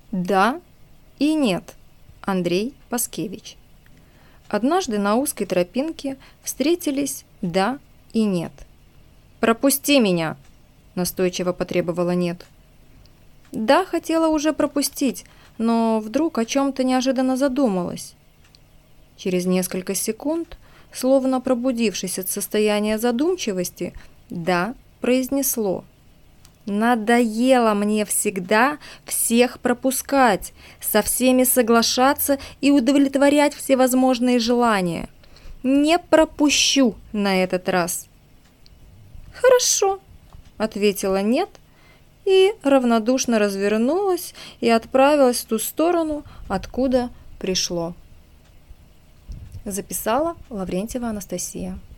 Да и нет. Андрей Паскевич. Однажды на узкой тропинке встретились да и нет. «Пропусти меня!» – настойчиво потребовала нет. Да хотела уже пропустить, но вдруг о чем-то неожиданно задумалась. Через несколько секунд, словно пробудившись от состояния задумчивости, да произнесло: «Надоело мне всегда всех пропускать, со всеми соглашаться и удовлетворять всевозможные желания. Не пропущу на этот раз». «Хорошо», — ответила нет и равнодушно развернулась и отправилась в ту сторону, откуда пришло. Записала Лаврентьева Анастасия.